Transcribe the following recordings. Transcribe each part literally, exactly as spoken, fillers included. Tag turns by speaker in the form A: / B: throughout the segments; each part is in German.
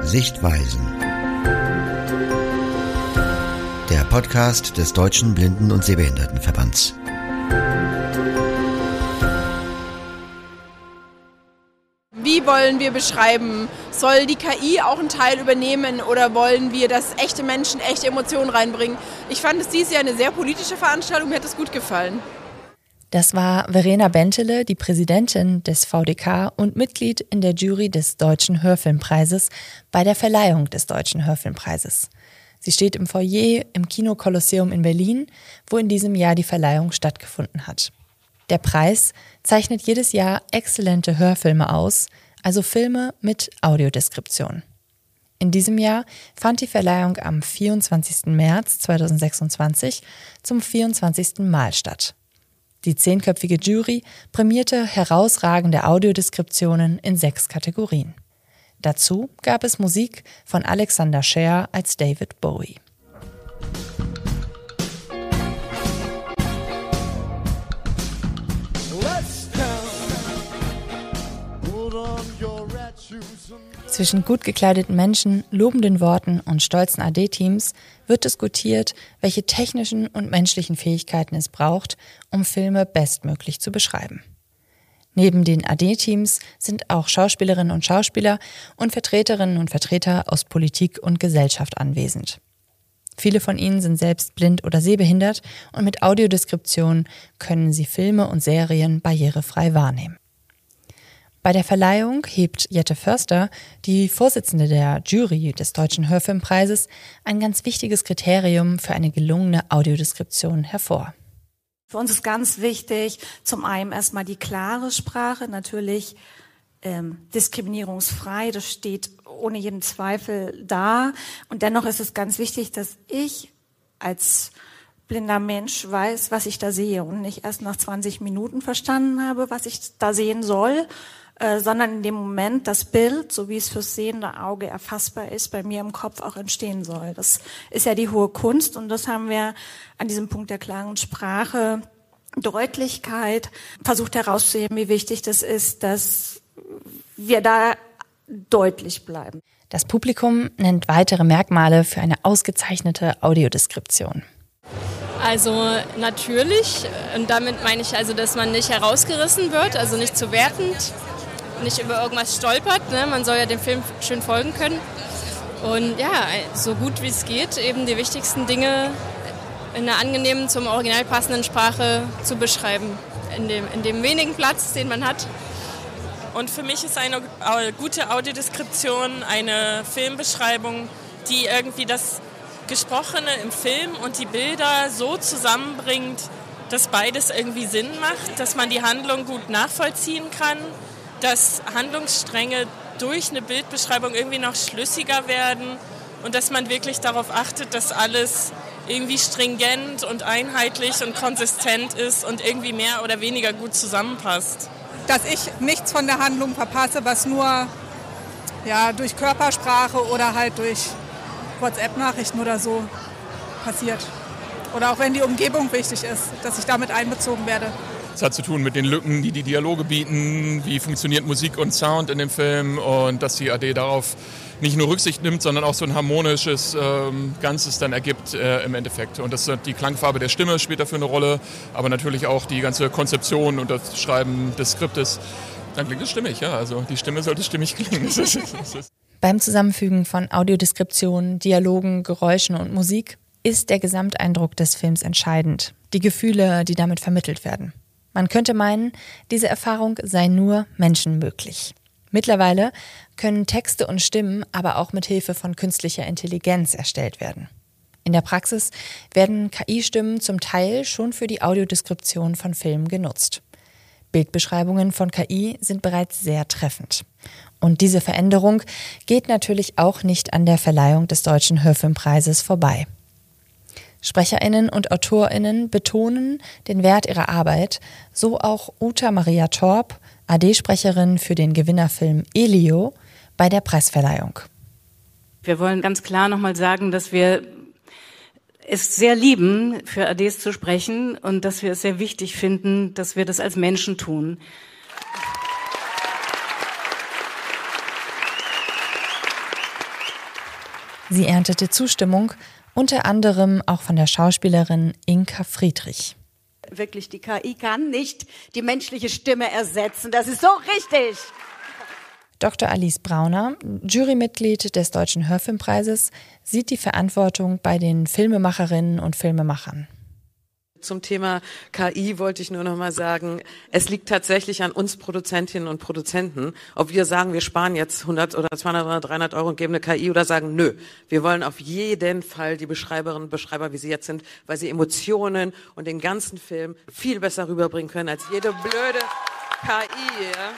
A: Sichtweisen. Der Podcast des Deutschen Blinden- und Sehbehindertenverbands.
B: Wie wollen wir beschreiben? Soll die K I auch einen Teil übernehmen oder wollen wir, dass echte Menschen echte Emotionen reinbringen? Ich fand es dieses Jahr eine sehr politische Veranstaltung, mir hat es gut gefallen.
C: Das war Verena Bentele, die Präsidentin des V D K und Mitglied in der Jury des Deutschen Hörfilmpreises bei der Verleihung des Deutschen Hörfilmpreises. Sie steht im Foyer im Kino Kolosseum in Berlin, wo in diesem Jahr die Verleihung stattgefunden hat. Der Preis zeichnet jedes Jahr exzellente Hörfilme aus, also Filme mit Audiodeskription. In diesem Jahr fand die Verleihung am vierundzwanzigsten März zweitausendsechsundzwanzig zum vierundzwanzigsten Mal statt. Die zehnköpfige Jury prämierte herausragende Audiodeskriptionen in sechs Kategorien. Dazu gab es Musik von Alexander Scheer als David Bowie. Zwischen gut gekleideten Menschen, lobenden Worten und stolzen A D-Teams wird diskutiert, welche technischen und menschlichen Fähigkeiten es braucht, um Filme bestmöglich zu beschreiben. Neben den A D-Teams sind auch Schauspielerinnen und Schauspieler und Vertreterinnen und Vertreter aus Politik und Gesellschaft anwesend. Viele von ihnen sind selbst blind oder sehbehindert und mit Audiodeskription können sie Filme und Serien barrierefrei wahrnehmen. Bei der Verleihung hebt Jette Förster, die Vorsitzende der Jury des Deutschen Hörfilmpreises, ein ganz wichtiges Kriterium für eine gelungene Audiodeskription hervor.
D: Für uns ist ganz wichtig, zum einen erstmal die klare Sprache, natürlich ähm, diskriminierungsfrei, das steht ohne jeden Zweifel da. Und dennoch ist es ganz wichtig, dass ich als blinder Mensch weiß, was ich da sehe und nicht erst nach zwanzig Minuten verstanden habe, was ich da sehen soll, äh, sondern in dem Moment das Bild, so wie es fürs sehende Auge erfassbar ist, bei mir im Kopf auch entstehen soll. Das ist ja die hohe Kunst und das haben wir an diesem Punkt der klaren Sprache, Deutlichkeit, versucht herauszuheben, wie wichtig das ist, dass wir da deutlich bleiben.
C: Das Publikum nennt weitere Merkmale für eine ausgezeichnete Audiodeskription.
E: Also natürlich, und damit meine ich also, dass man nicht herausgerissen wird, also nicht zu wertend, nicht über irgendwas stolpert, ne? Man soll ja dem Film schön folgen können und ja, so gut wie es geht, eben die wichtigsten Dinge in einer angenehmen, zum Original passenden Sprache zu beschreiben, in dem, in dem wenigen Platz, den man hat.
F: Und für mich ist eine gute Audiodeskription eine Filmbeschreibung, die irgendwie das Gesprochene im Film und die Bilder so zusammenbringt, dass beides irgendwie Sinn macht, dass man die Handlung gut nachvollziehen kann, dass Handlungsstränge durch eine Bildbeschreibung irgendwie noch schlüssiger werden und dass man wirklich darauf achtet, dass alles irgendwie stringent und einheitlich und konsistent ist und irgendwie mehr oder weniger gut zusammenpasst.
G: Dass ich nichts von der Handlung verpasse, was nur ja, durch Körpersprache oder halt durch WhatsApp-Nachrichten oder so passiert. Oder auch wenn die Umgebung wichtig ist, dass ich damit einbezogen werde.
H: Es hat zu tun mit den Lücken, die die Dialoge bieten, wie funktioniert Musik und Sound in dem Film und dass die A D darauf nicht nur Rücksicht nimmt, sondern auch so ein harmonisches ähm, Ganzes dann ergibt äh, im Endeffekt. Und das die Klangfarbe der Stimme spielt dafür eine Rolle, aber natürlich auch die ganze Konzeption und das Schreiben des Skriptes. Dann klingt es stimmig, ja. Also die Stimme sollte stimmig klingen.
C: Beim Zusammenfügen von Audiodeskriptionen, Dialogen, Geräuschen und Musik ist der Gesamteindruck des Films entscheidend. Die Gefühle, die damit vermittelt werden. Man könnte meinen, diese Erfahrung sei nur Menschen möglich. Mittlerweile können Texte und Stimmen aber auch mit Hilfe von künstlicher Intelligenz erstellt werden. In der Praxis werden K I-Stimmen zum Teil schon für die Audiodeskription von Filmen genutzt. Bildbeschreibungen von K I sind bereits sehr treffend. Und diese Veränderung geht natürlich auch nicht an der Verleihung des Deutschen Hörfilmpreises vorbei. SprecherInnen und AutorInnen betonen den Wert ihrer Arbeit, so auch Uta Maria Torp, A D-Sprecherin für den Gewinnerfilm Elio, bei der Preisverleihung.
I: Wir wollen ganz klar nochmal sagen, dass wir es sehr lieben, für A Ds zu sprechen und dass wir es sehr wichtig finden, dass wir das als Menschen tun.
C: Sie erntete Zustimmung, unter anderem auch von der Schauspielerin Inka Friedrich.
J: Wirklich, die K I kann nicht die menschliche Stimme ersetzen. Das ist so richtig.
C: Doktor Alice Brauner, Jurymitglied des Deutschen Hörfilmpreises, sieht die Verantwortung bei den Filmemacherinnen und Filmemachern.
K: Zum Thema K I wollte ich nur noch mal sagen, es liegt tatsächlich an uns Produzentinnen und Produzenten, ob wir sagen, wir sparen jetzt hundert oder zweihundert oder dreihundert Euro und geben eine K I oder sagen, nö, wir wollen auf jeden Fall die Beschreiberinnen und Beschreiber, wie sie jetzt sind, weil sie Emotionen und den ganzen Film viel besser rüberbringen können als jede blöde K I. Ja?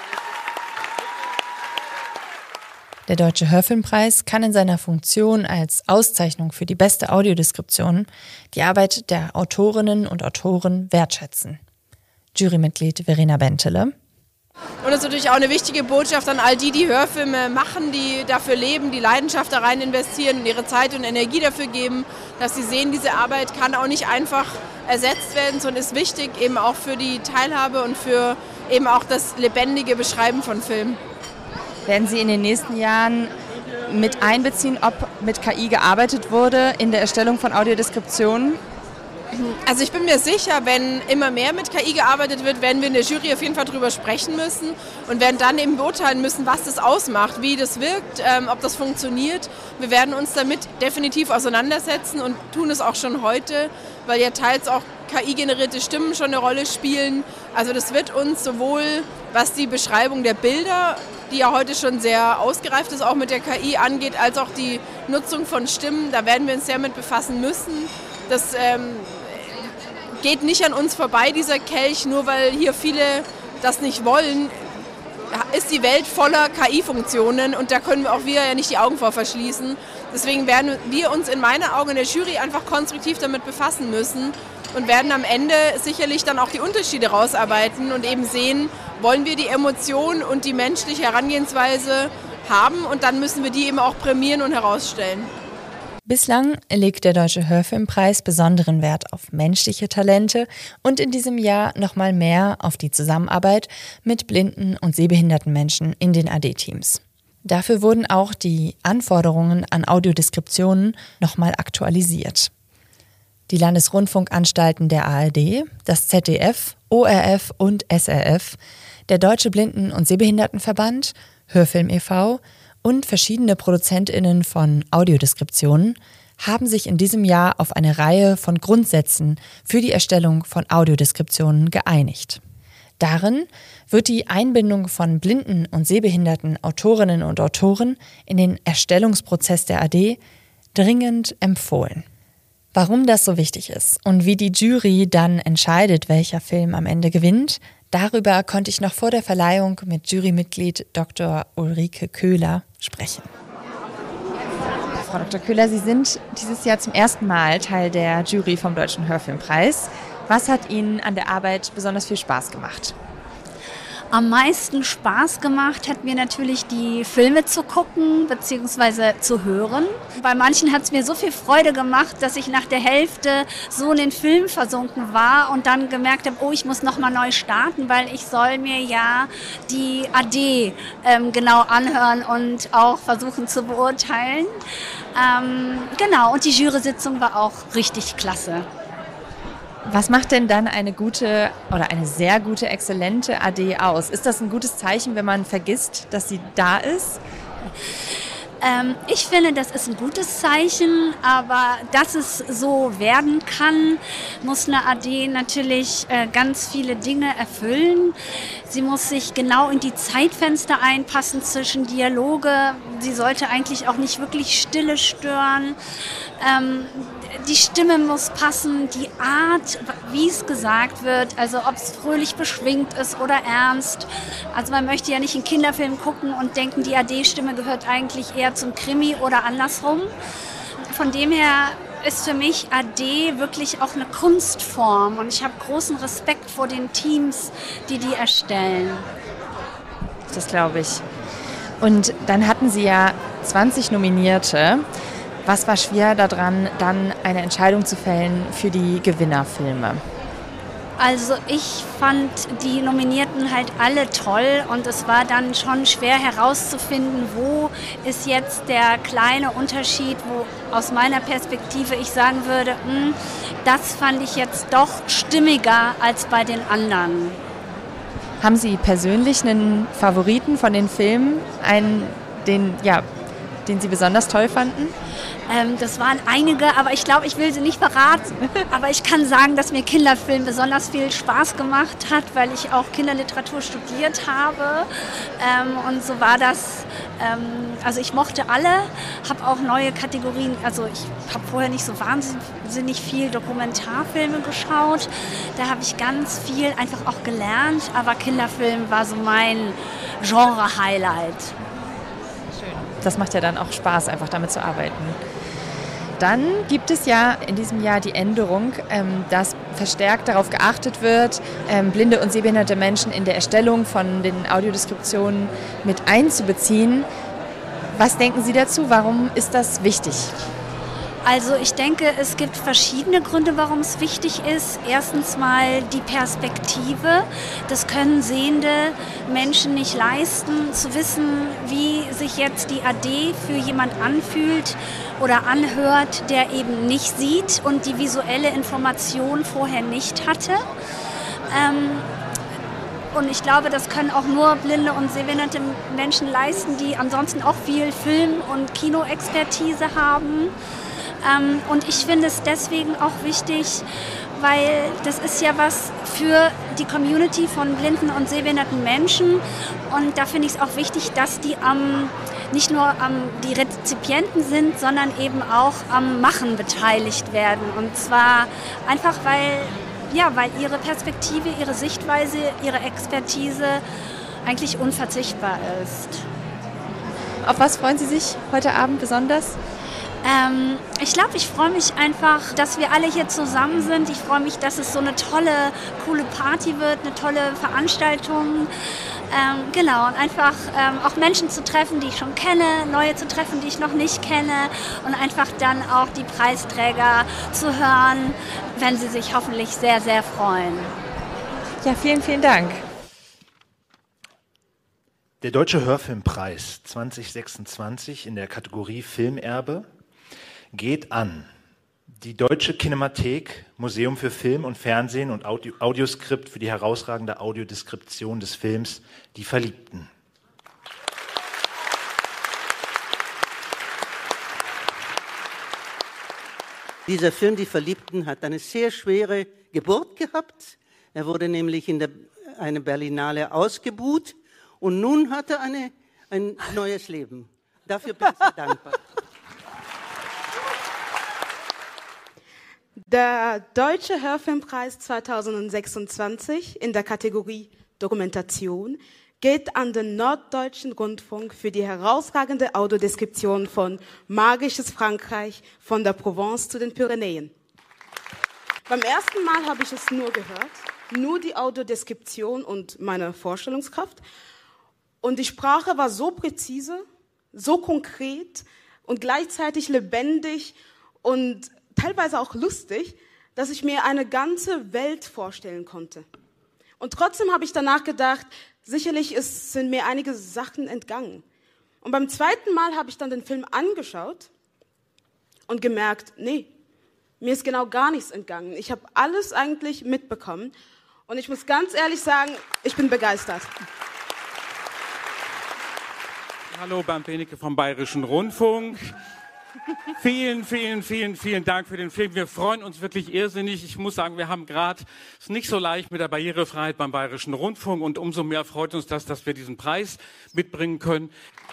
C: Der Deutsche Hörfilmpreis kann in seiner Funktion als Auszeichnung für die beste Audiodeskription die Arbeit der Autorinnen und Autoren wertschätzen. Jurymitglied Verena Bentele.
B: Und das ist natürlich auch eine wichtige Botschaft an all die, die Hörfilme machen, die dafür leben, die Leidenschaft da rein investieren und ihre Zeit und Energie dafür geben, dass sie sehen, diese Arbeit kann auch nicht einfach ersetzt werden, sondern ist wichtig eben auch für die Teilhabe und für eben auch das lebendige Beschreiben von Filmen.
C: Werden Sie in den nächsten Jahren mit einbeziehen, ob mit K I gearbeitet wurde in der Erstellung von Audiodeskriptionen?
B: Also ich bin mir sicher, wenn immer mehr mit K I gearbeitet wird, werden wir in der Jury auf jeden Fall drüber sprechen müssen und werden dann eben beurteilen müssen, was das ausmacht, wie das wirkt, ähm, ob das funktioniert. Wir werden uns damit definitiv auseinandersetzen und tun es auch schon heute, weil ja teils auch K I-generierte Stimmen schon eine Rolle spielen. Also das wird uns sowohl, was die Beschreibung der Bilder, die ja heute schon sehr ausgereift ist, auch mit der K I angeht, als auch die Nutzung von Stimmen, da werden wir uns sehr mit befassen müssen. Das ähm, geht nicht an uns vorbei, dieser Kelch, nur weil hier viele das nicht wollen, ist die Welt voller K I-Funktionen und da können wir auch wir ja nicht die Augen vor verschließen. Deswegen werden wir uns in meinen Augen in der Jury einfach konstruktiv damit befassen müssen und werden am Ende sicherlich dann auch die Unterschiede rausarbeiten und eben sehen, wollen wir die Emotion und die menschliche Herangehensweise haben und dann müssen wir die eben auch prämieren und herausstellen.
C: Bislang legt der Deutsche Hörfilmpreis besonderen Wert auf menschliche Talente und in diesem Jahr nochmal mehr auf die Zusammenarbeit mit blinden und sehbehinderten Menschen in den A D-Teams. Dafür wurden auch die Anforderungen an Audiodeskriptionen nochmal aktualisiert. Die Landesrundfunkanstalten der A R D, das Z D F, O R F und S R F, der Deutsche Blinden- und Sehbehindertenverband, Hörfilm e V und verschiedene ProduzentInnen von Audiodeskriptionen haben sich in diesem Jahr auf eine Reihe von Grundsätzen für die Erstellung von Audiodeskriptionen geeinigt. Darin wird die Einbindung von blinden und sehbehinderten Autorinnen und Autoren in den Erstellungsprozess der A D dringend empfohlen. Warum das so wichtig ist und wie die Jury dann entscheidet, welcher Film am Ende gewinnt, darüber konnte ich noch vor der Verleihung mit Jurymitglied Doktor Ulrike Köhler sprechen. Frau Doktor Köhler, Sie sind dieses Jahr zum ersten Mal Teil der Jury vom Deutschen Hörfilmpreis. Was hat Ihnen an der Arbeit besonders viel Spaß gemacht?
L: Am meisten Spaß gemacht hat mir natürlich die Filme zu gucken bzw. zu hören. Bei manchen hat es mir so viel Freude gemacht, dass ich nach der Hälfte so in den Film versunken war und dann gemerkt habe, oh, ich muss nochmal neu starten, weil ich soll mir ja die A D ähm, genau anhören und auch versuchen zu beurteilen. Ähm, genau, und die Jury-Sitzung war auch richtig klasse.
C: Was macht denn dann eine gute oder eine sehr gute, exzellente A D aus? Ist das ein gutes Zeichen, wenn man vergisst, dass sie da ist?
L: Ähm, ich finde, das ist ein gutes Zeichen, aber dass es so werden kann, muss eine A D natürlich äh, ganz viele Dinge erfüllen. Sie muss sich genau in die Zeitfenster einpassen zwischen Dialoge. Sie sollte eigentlich auch nicht wirklich Stille stören. Ähm, die Stimme muss passen, die Art, wie es gesagt wird, also ob es fröhlich beschwingt ist oder ernst. Also man möchte ja nicht einen Kinderfilm gucken und denken, die A D-Stimme gehört eigentlich eher zum Krimi oder andersrum. Von dem her ist für mich A D wirklich auch eine Kunstform und ich habe großen Respekt vor den Teams, die die erstellen.
C: Das glaube ich. Und dann hatten Sie ja zwanzig Nominierte. Was war schwer daran, dann eine Entscheidung zu fällen für die Gewinnerfilme?
L: Also ich fand die Nominierten halt alle toll und es war dann schon schwer herauszufinden, wo ist jetzt der kleine Unterschied, wo aus meiner Perspektive ich sagen würde, mh, das fand ich jetzt doch stimmiger als bei den anderen.
C: Haben Sie persönlich einen Favoriten von den Filmen, einen, den, ja, den Sie besonders toll fanden?
L: Ähm, das waren einige, aber ich glaube, ich will sie nicht verraten. Aber ich kann sagen, dass mir Kinderfilm besonders viel Spaß gemacht hat, weil ich auch Kinderliteratur studiert habe. Ähm, und so war das, ähm, also ich mochte alle, habe auch neue Kategorien, also ich habe vorher nicht so wahnsinnig viel Dokumentarfilme geschaut. Da habe ich ganz viel einfach auch gelernt, aber Kinderfilm war so mein Genre-Highlight.
C: Das macht ja dann auch Spaß, einfach damit zu arbeiten. Dann gibt es ja in diesem Jahr die Änderung, ähm, dass verstärkt darauf geachtet wird, ähm, blinde und sehbehinderte Menschen in der Erstellung von den Audiodeskriptionen mit einzubeziehen. Was denken Sie dazu? Warum ist das wichtig?
L: Also ich denke, es gibt verschiedene Gründe, warum es wichtig ist. Erstens mal die Perspektive. Das können sehende Menschen nicht leisten, zu wissen, wie sich jetzt die A D für jemand anfühlt oder anhört, der eben nicht sieht und die visuelle Information vorher nicht hatte. Ähm, Und ich glaube, das können auch nur blinde und sehbehinderte Menschen leisten, die ansonsten auch viel Film- und Kinoexpertise haben. Ähm, und ich finde es deswegen auch wichtig, weil das ist ja was für die Community von blinden und sehbehinderten Menschen. Und da finde ich es auch wichtig, dass die am, nicht nur am, die Rezipienten sind, sondern eben auch am Machen beteiligt werden. Und zwar einfach, weil, ja, weil ihre Perspektive, ihre Sichtweise, ihre Expertise eigentlich unverzichtbar ist.
C: Auf was freuen Sie sich heute Abend besonders?
L: Ähm, ich glaube, ich freue mich einfach, dass wir alle hier zusammen sind. Ich freue mich, dass es so eine tolle, coole Party wird, eine tolle Veranstaltung. Ähm, genau, und einfach ähm, auch Menschen zu treffen, die ich schon kenne, neue zu treffen, die ich noch nicht kenne und einfach dann auch die Preisträger zu hören, wenn sie sich hoffentlich sehr, sehr freuen.
C: Ja, vielen, vielen Dank.
M: Der Deutsche Hörfilmpreis zwanzig sechsundzwanzig in der Kategorie Filmerbe geht an die Deutsche Kinemathek, Museum für Film und Fernsehen und Audio, Audioskript für die herausragende Audiodeskription des Films Die Verliebten.
N: Dieser Film Die Verliebten hat eine sehr schwere Geburt gehabt. Er wurde nämlich in der, eine Berlinale ausgebuht und nun hat er eine, ein neues Leben. Dafür bin ich sehr dankbar.
O: Der Deutsche Hörfilmpreis zwanzig sechsundzwanzig in der Kategorie Dokumentation geht an den Norddeutschen Rundfunk für die herausragende Audiodeskription von Magisches Frankreich von der Provence zu den Pyrenäen. Beim ersten Mal habe ich es nur gehört, nur die Audiodeskription und meine Vorstellungskraft. Und die Sprache war so präzise, so konkret und gleichzeitig lebendig und teilweise auch lustig, dass ich mir eine ganze Welt vorstellen konnte. Und trotzdem habe ich danach gedacht, sicherlich ist, sind mir einige Sachen entgangen. Und beim zweiten Mal habe ich dann den Film angeschaut und gemerkt, nee, mir ist genau gar nichts entgangen. Ich habe alles eigentlich mitbekommen. Und ich muss ganz ehrlich sagen, ich bin begeistert.
P: Hallo, Bernd Benecke vom Bayerischen Rundfunk. Vielen, vielen, vielen, vielen Dank für den Film. Wir freuen uns wirklich irrsinnig. Ich muss sagen, wir haben gerade es nicht so leicht mit der Barrierefreiheit beim Bayerischen Rundfunk und umso mehr freut uns das, dass wir diesen Preis mitbringen können.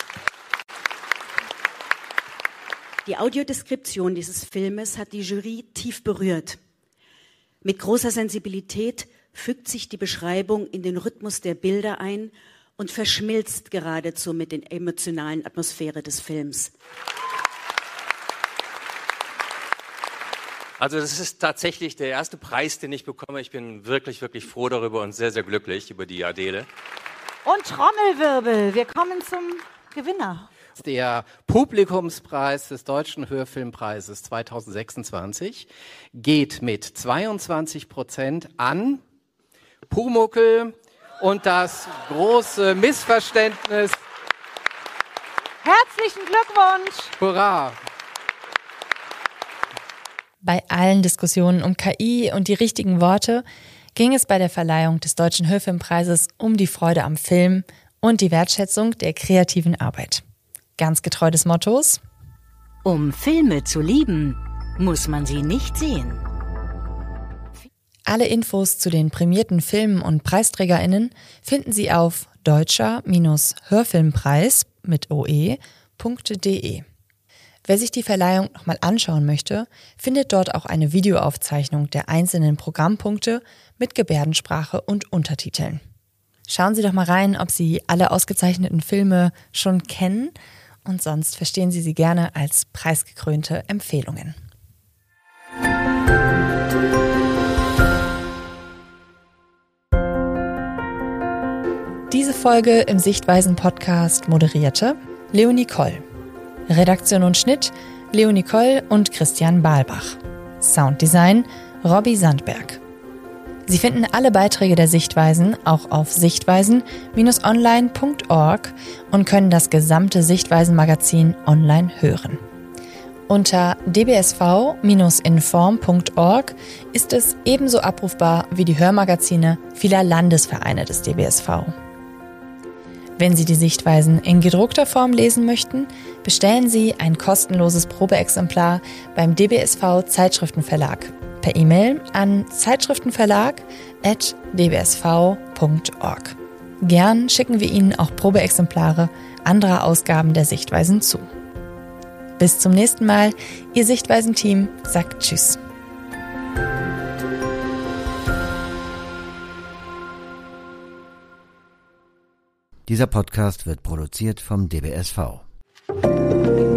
J: Die Audiodeskription dieses Filmes hat die Jury tief berührt. Mit großer Sensibilität fügt sich die Beschreibung in den Rhythmus der Bilder ein und verschmilzt geradezu mit der emotionalen Atmosphäre des Films.
Q: Also das ist tatsächlich der erste Preis, den ich bekomme. Ich bin wirklich, wirklich froh darüber und sehr, sehr glücklich über die Adele.
J: Und Trommelwirbel, wir kommen zum Gewinner.
R: Der Publikumspreis des Deutschen Hörfilmpreises zwanzig sechsundzwanzig geht mit zweiundzwanzig Prozent an Pumuckl und das große Missverständnis.
S: Herzlichen Glückwunsch!
R: Hurra!
C: Bei allen Diskussionen um K I und die richtigen Worte ging es bei der Verleihung des Deutschen Hörfilmpreises um die Freude am Film und die Wertschätzung der kreativen Arbeit. Ganz getreu des Mottos:
T: Um Filme zu lieben, muss man sie nicht sehen.
C: Alle Infos zu den prämierten Filmen und PreisträgerInnen finden Sie auf deutscher-hörfilmpreis mit oe.de. Wer sich die Verleihung nochmal anschauen möchte, findet dort auch eine Videoaufzeichnung der einzelnen Programmpunkte mit Gebärdensprache und Untertiteln. Schauen Sie doch mal rein, ob Sie alle ausgezeichneten Filme schon kennen und sonst verstehen Sie sie gerne als preisgekrönte Empfehlungen. Diese Folge im Sichtweisen-Podcast moderierte Leonie Koll. Redaktion und Schnitt Leonie Koll und Christian Balbach. Sounddesign Robby Sandberg. Sie finden alle Beiträge der Sichtweisen auch auf sichtweisen Bindestrich online Punkt org und können das gesamte Sichtweisen-Magazin online hören. Unter d b s v Bindestrich inform Punkt org ist es ebenso abrufbar wie die Hörmagazine vieler Landesvereine des D B S V. Wenn Sie die Sichtweisen in gedruckter Form lesen möchten, bestellen Sie ein kostenloses Probeexemplar beim D B S V Zeitschriftenverlag per E-Mail an zeitschriftenverlag at d b s v Punkt org. Gern schicken wir Ihnen auch Probeexemplare anderer Ausgaben der Sichtweisen zu. Bis zum nächsten Mal, Ihr Sichtweisen-Team sagt Tschüss.
A: Dieser Podcast wird produziert vom D B S V.